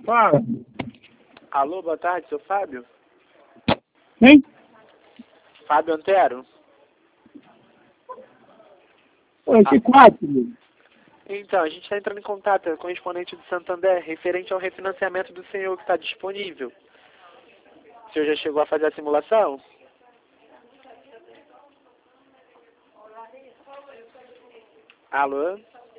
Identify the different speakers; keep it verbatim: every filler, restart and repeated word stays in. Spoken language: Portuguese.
Speaker 1: Fala.
Speaker 2: Alô, boa tarde, seu Fábio?
Speaker 1: Quem?
Speaker 2: Fábio Antero?
Speaker 1: Oi, que quatro, meu?
Speaker 2: Então, a gente está entrando em contato com o correspondente do Santander, referente ao refinanciamento do senhor que está disponível. O senhor já chegou a fazer a simulação? Alô?